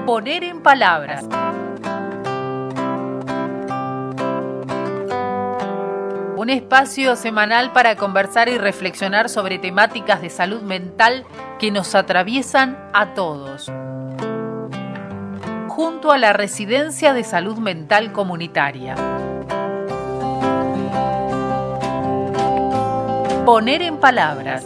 Poner en palabras. Un espacio semanal para conversar y reflexionar sobre temáticas de salud mental que nos atraviesan a todos. Junto a la Residencia de Salud Mental Comunitaria. Poner en palabras.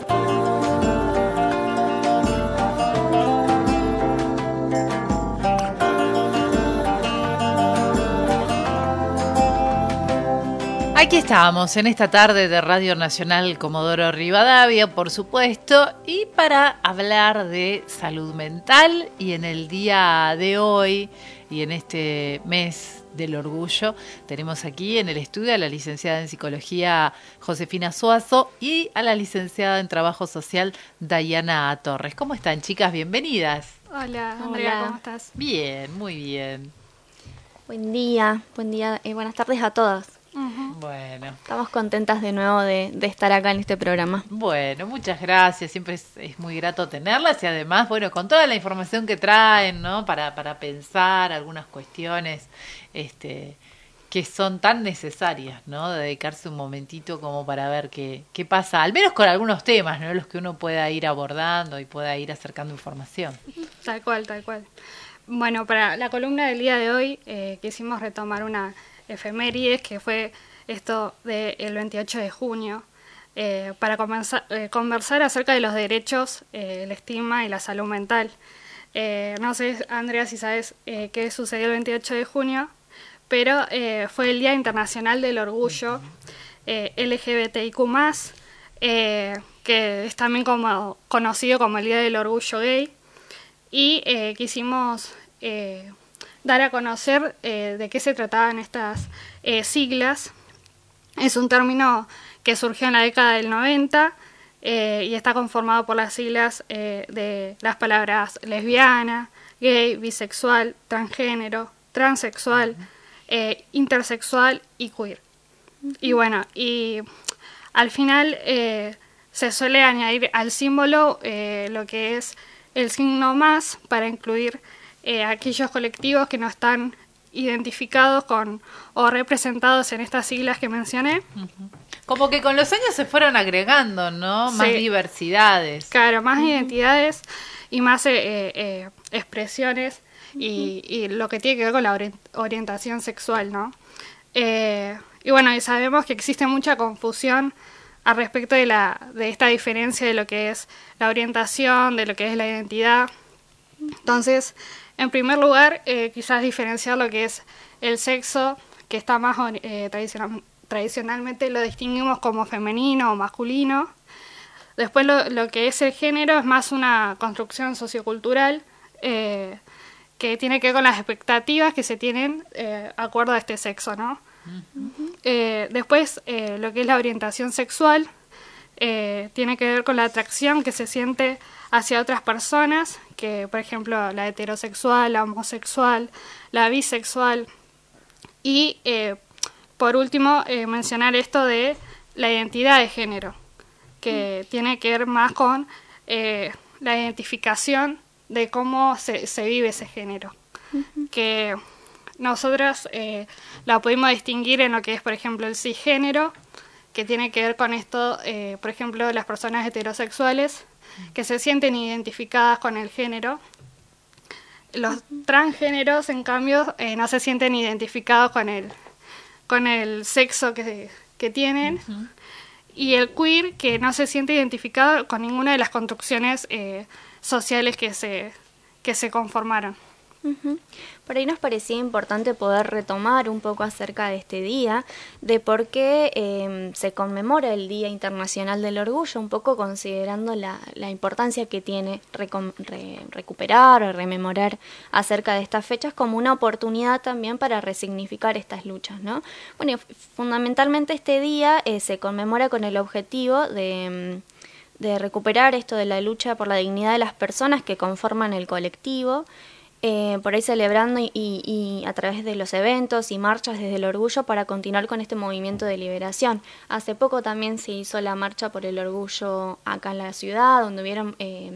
Aquí estamos en esta tarde de Radio Nacional Comodoro Rivadavia, por supuesto, y para hablar de salud mental. Y en el día de hoy y en este mes del orgullo tenemos aquí en el estudio a la licenciada en Psicología Josefina Suazo y a la licenciada en Trabajo Social Dayana Torres. ¿Cómo están, chicas? Bienvenidas. Hola, Andrea, ¿cómo estás? Bien, muy bien. Buen día, buenas tardes a todos. Uh-huh. Bueno. Estamos contentas de nuevo de estar acá en este programa. Bueno, muchas gracias. Siempre es muy grato tenerlas y además, bueno, con toda la información que traen, ¿no? Para pensar algunas cuestiones que son tan necesarias, ¿no? Dedicarse un momentito como para ver qué pasa, al menos con algunos temas, ¿no? Los que uno pueda ir abordando y pueda ir acercando información. Tal cual. Bueno, para la columna del día de hoy quisimos retomar una efemérides que fue esto del 28 de junio para conversar acerca de los derechos, la estima y la salud mental. No sé, Andrea, si sabes qué sucedió el 28 de junio, pero fue el Día Internacional del Orgullo LGBTIQ+, que es también conocido como el Día del Orgullo Gay, y quisimos dar a conocer de qué se trataban estas siglas. Es un término que surgió en la década del 90 y está conformado por las siglas de las palabras lesbiana, gay, bisexual, transgénero, transexual, intersexual y queer. Y bueno, y al final se suele añadir al símbolo lo que es el signo más para incluir aquellos colectivos que no están identificados con o representados en estas siglas que mencioné. Como que con los años se fueron agregando, ¿no? Más diversidades. Claro, más identidades y más expresiones y lo que tiene que ver con la orientación sexual, ¿no? Y bueno, y sabemos que existe mucha confusión al respecto de esta diferencia de lo que es la orientación, de lo que es la identidad. Entonces, en primer lugar, quizás diferenciar lo que es el sexo, que está más tradicionalmente lo distinguimos como femenino o masculino. Después lo que es el género es más una construcción sociocultural que tiene que ver con las expectativas que se tienen acuerdo a este sexo, ¿no? Uh-huh. Después lo que es la orientación sexual tiene que ver con la atracción que se siente hacia otras personas, que por ejemplo la heterosexual, la homosexual, la bisexual. Y por último mencionar esto de la identidad de género, que tiene que ver más con la identificación de cómo se vive ese género. Uh-huh. Que nosotros la pudimos distinguir en lo que es, por ejemplo, el cisgénero, que tiene que ver con esto, por ejemplo, las personas heterosexuales que se sienten identificadas con el género. Los transgéneros, en cambio, no se sienten identificados con el sexo que tienen. Uh-huh. Y el queer, que no se siente identificado con ninguna de las construcciones sociales que se conformaron. Uh-huh. Por ahí nos parecía importante poder retomar un poco acerca de este día, de por qué se conmemora el Día Internacional del Orgullo, un poco considerando la importancia que tiene recuperar o rememorar acerca de estas fechas como una oportunidad también para resignificar estas luchas, ¿no? Bueno, fundamentalmente este día se conmemora con el objetivo de recuperar esto de la lucha por la dignidad de las personas que conforman el colectivo, por ahí celebrando y a través de los eventos y marchas desde el orgullo para continuar con este movimiento de liberación. Hace poco también se hizo la marcha por el orgullo acá en la ciudad, donde hubieron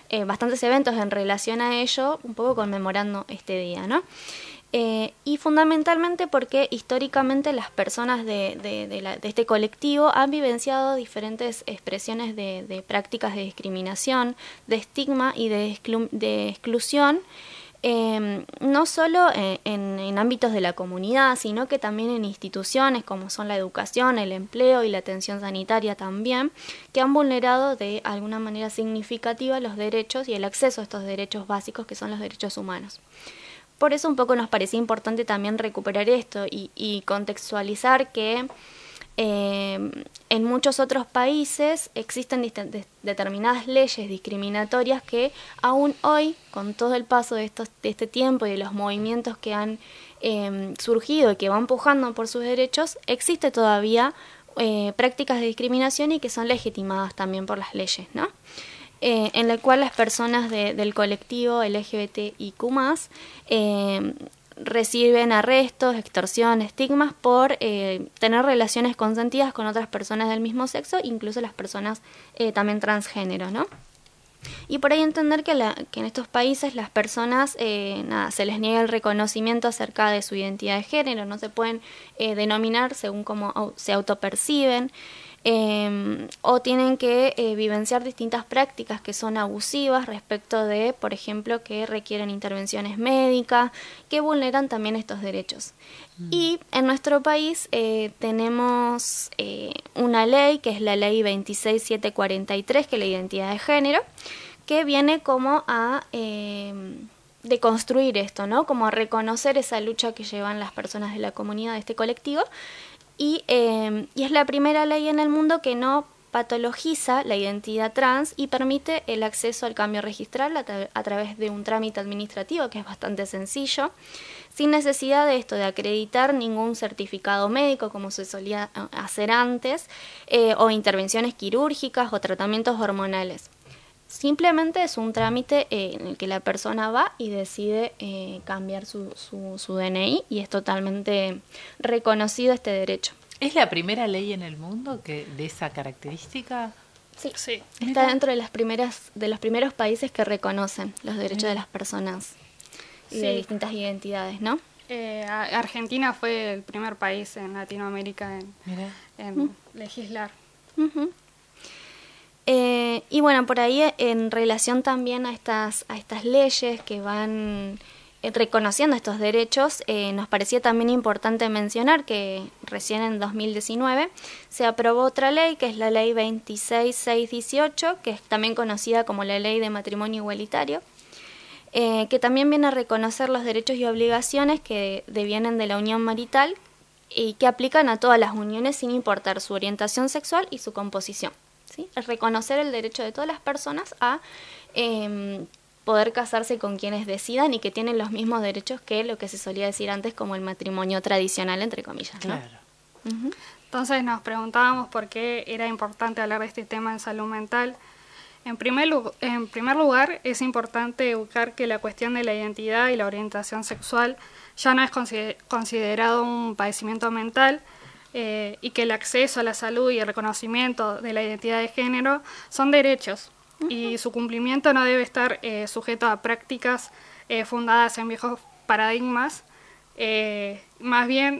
bastantes eventos en relación a ello, un poco conmemorando este día, ¿no? Y fundamentalmente porque históricamente las personas de este colectivo han vivenciado diferentes expresiones de prácticas de discriminación, de estigma y de exclusión, no solo en ámbitos de la comunidad, sino que también en instituciones como son la educación, el empleo y la atención sanitaria también, que han vulnerado de alguna manera significativa los derechos y el acceso a estos derechos básicos que son los derechos humanos. Por eso un poco nos parecía importante también recuperar esto y contextualizar que en muchos otros países existen determinadas leyes discriminatorias que aún hoy, con todo el paso de este tiempo y de los movimientos que han surgido y que van pujando por sus derechos, existe todavía prácticas de discriminación y que son legitimadas también por las leyes, ¿no? En la cual las personas del colectivo LGBTIQ+, reciben arrestos, extorsión, estigmas por tener relaciones consentidas con otras personas del mismo sexo, incluso las personas también transgénero, ¿no? Y por ahí entender que en estos países las personas se les niega el reconocimiento acerca de su identidad de género, no se pueden denominar según cómo se autoperciben, o tienen que vivenciar distintas prácticas que son abusivas respecto de, por ejemplo, que requieren intervenciones médicas, que vulneran también estos derechos. Y en nuestro país tenemos una ley, que es la ley 26743, que es la identidad de género, que viene como a deconstruir esto, ¿no? Como a reconocer esa lucha que llevan las personas de la comunidad de este colectivo. Y es la primera ley en el mundo que no patologiza la identidad trans y permite el acceso al cambio registral a través de un trámite administrativo que es bastante sencillo, sin necesidad de esto, de acreditar ningún certificado médico como se solía hacer antes, o intervenciones quirúrgicas o tratamientos hormonales. Simplemente es un trámite en el que la persona va y decide cambiar su DNI y es totalmente reconocido este derecho. ¿Es la primera ley en el mundo de esa característica? Sí. Está dentro de los primeros países que reconocen los derechos de las personas y de distintas identidades, ¿no? Argentina fue el primer país en Latinoamérica en legislar. Uh-huh. Y bueno, por ahí en relación también a estas leyes que van reconociendo estos derechos, nos parecía también importante mencionar que recién en 2019 se aprobó otra ley, que es la ley 26618, que es también conocida como la ley de matrimonio igualitario, que también viene a reconocer los derechos y obligaciones que devienen de la unión marital y que aplican a todas las uniones sin importar su orientación sexual y su composición. ¿Sí? Es reconocer el derecho de todas las personas a poder casarse con quienes decidan y que tienen los mismos derechos que lo que se solía decir antes como el matrimonio tradicional, entre comillas, ¿no? Claro. Uh-huh. Entonces nos preguntábamos por qué era importante hablar de este tema en salud mental. En primer lugar, es importante educar que la cuestión de la identidad y la orientación sexual ya no es considerado un padecimiento mental, y que el acceso a la salud y el reconocimiento de la identidad de género son derechos, y su cumplimiento no debe estar sujeto a prácticas fundadas en viejos paradigmas. Más bien,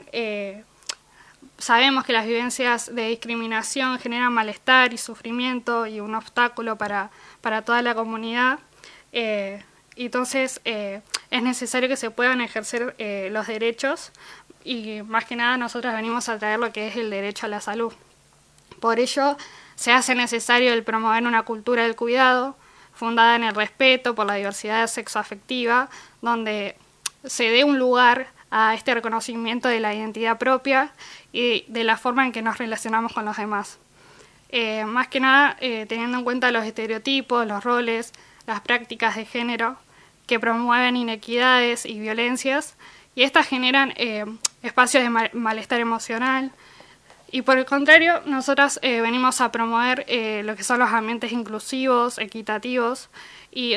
sabemos que las vivencias de discriminación generan malestar y sufrimiento y un obstáculo para toda la comunidad. Entonces, es necesario que se puedan ejercer los derechos. Y más que nada nosotros venimos a traer lo que es el derecho a la salud. Por ello se hace necesario el promover una cultura del cuidado fundada en el respeto por la diversidad sexoafectiva, donde se dé un lugar a este reconocimiento de la identidad propia y de la forma en que nos relacionamos con los demás. Más que nada teniendo en cuenta los estereotipos, los roles, las prácticas de género que promueven inequidades y violencias, y estas generan espacios de malestar emocional. Y por el contrario, nosotras venimos a promover lo que son los ambientes inclusivos, equitativos y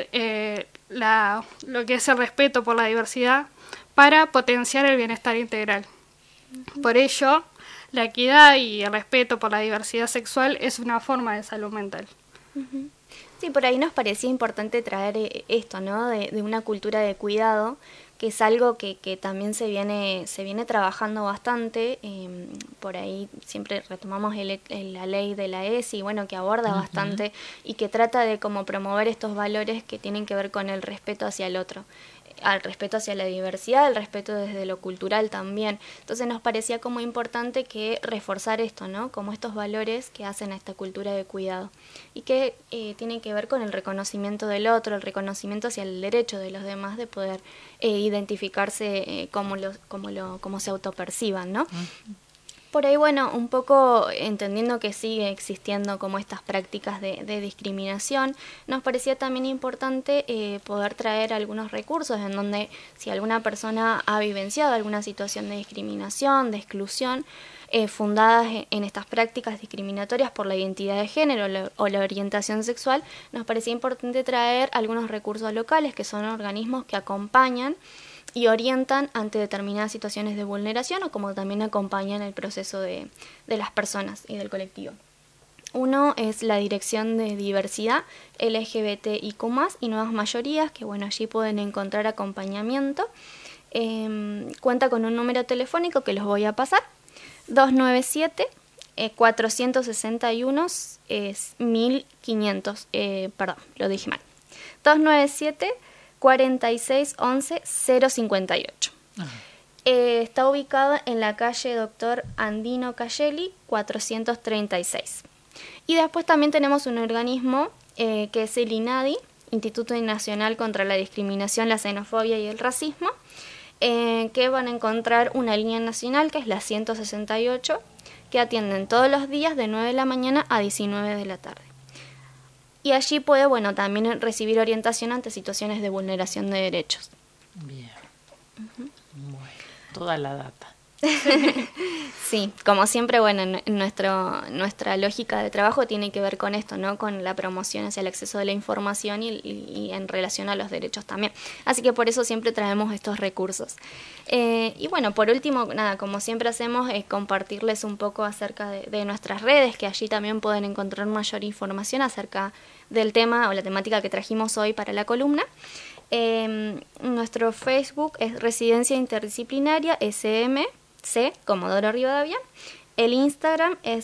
lo que es el respeto por la diversidad para potenciar el bienestar integral. Por ello, la equidad y el respeto por la diversidad sexual es una forma de salud mental. Uh-huh. Sí, por ahí nos parecía importante traer esto, ¿no? De una cultura de cuidado, que es algo que también se viene trabajando bastante. Por ahí siempre retomamos la ley de la ESI, bueno, que aborda bastante y que trata de como promover estos valores que tienen que ver con el respeto hacia el otro, al respeto hacia la diversidad, el respeto desde lo cultural también. Entonces nos parecía como importante que reforzar esto, ¿no? Como estos valores que hacen a esta cultura de cuidado y que tienen que ver con el reconocimiento del otro, el reconocimiento hacia el derecho de los demás de poder identificarse como se autoperciban, ¿no? Por ahí, bueno, un poco entendiendo que sigue existiendo como estas prácticas de discriminación, nos parecía también importante poder traer algunos recursos en donde si alguna persona ha vivenciado alguna situación de discriminación, de exclusión, fundadas en estas prácticas discriminatorias por la identidad de género o la orientación sexual, nos parecía importante traer algunos recursos locales que son organismos que acompañan y orientan ante determinadas situaciones de vulneración o como también acompañan el proceso de las personas y del colectivo. Uno es la Dirección de Diversidad, LGBTIQ+, y Nuevas Mayorías, que bueno, allí pueden encontrar acompañamiento. Cuenta con un número telefónico que los voy a pasar, 297-461-1500, perdón, lo dije mal, 297-4611-058. Está ubicada en la calle Dr. Andino Cayeli, 436. Y después también tenemos un organismo que es el INADI, Instituto Nacional contra la Discriminación, la Xenofobia y el Racismo, que van a encontrar una línea nacional que es la 168, que atienden todos los días de 9 de la mañana a 19 de la tarde. Y allí puede, bueno, también recibir orientación ante situaciones de vulneración de derechos. Bien. Bueno, toda la data. Sí, como siempre, bueno, nuestra lógica de trabajo tiene que ver con esto, ¿no? Con la promoción hacia el acceso de la información y en relación a los derechos también. Así que por eso siempre traemos estos recursos. Y bueno, por último, nada, como siempre hacemos, compartirles un poco acerca de nuestras redes, que allí también pueden encontrar mayor información acerca del tema o la temática que trajimos hoy para la columna. Nuestro Facebook es Residencia Interdisciplinaria SMC Comodoro Rivadavia. El Instagram es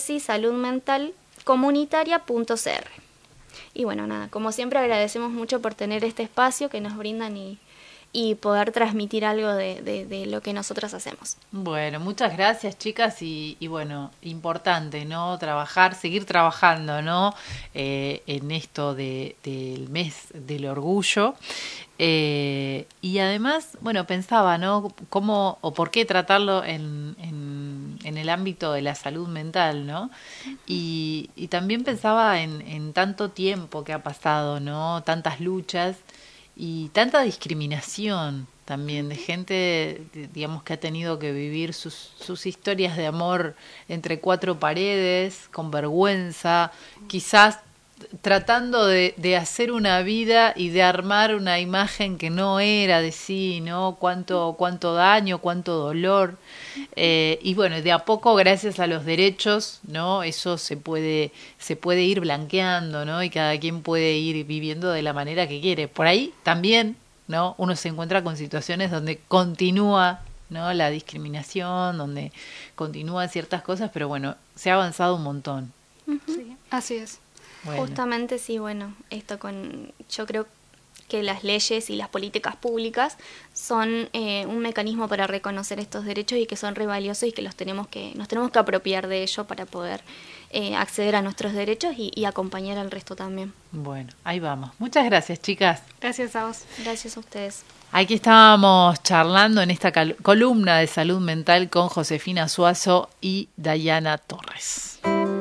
resisaludmentalcomunitaria.cr. Y bueno, nada, como siempre agradecemos mucho por tener este espacio que nos brindan y poder transmitir algo de lo que nosotros hacemos. Bueno, muchas gracias, chicas, y bueno, importante, ¿no? Seguir trabajando, ¿no? En esto del mes del orgullo. Y además, bueno, pensaba, ¿no? ¿Cómo o por qué tratarlo en el ámbito de la salud mental, ¿no? Y también pensaba en tanto tiempo que ha pasado, ¿no? Tantas luchas y tanta discriminación también de gente, digamos, que ha tenido que vivir sus historias de amor entre cuatro paredes, con vergüenza, quizás tratando de hacer una vida y de armar una imagen que no era de sí, ¿no? Cuánto daño, cuánto dolor. Y bueno, de a poco, gracias a los derechos, ¿no? Eso se puede ir blanqueando, ¿no? Y cada quien puede ir viviendo de la manera que quiere. Por ahí también, ¿no? Uno se encuentra con situaciones donde continúa, ¿no? La discriminación, donde continúan ciertas cosas, pero bueno, se ha avanzado un montón. Sí, así es. Bueno. Justamente sí, bueno, yo creo que las leyes y las políticas públicas son un mecanismo para reconocer estos derechos y que son re valiosos y que nos tenemos que apropiar de ello para poder acceder a nuestros derechos y acompañar al resto también. Bueno, ahí vamos. Muchas gracias, chicas. Gracias a vos. Gracias a ustedes. Aquí estábamos charlando en esta columna de salud mental con Josefina Suazo y Dayana Torres.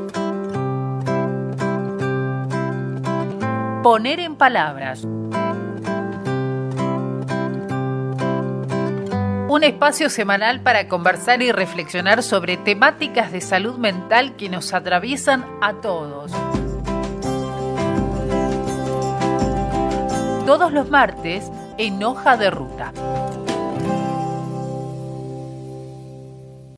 Poner en palabras. Un espacio semanal para conversar y reflexionar sobre temáticas de salud mental que nos atraviesan a todos. Todos los martes en Hoja de Ruta.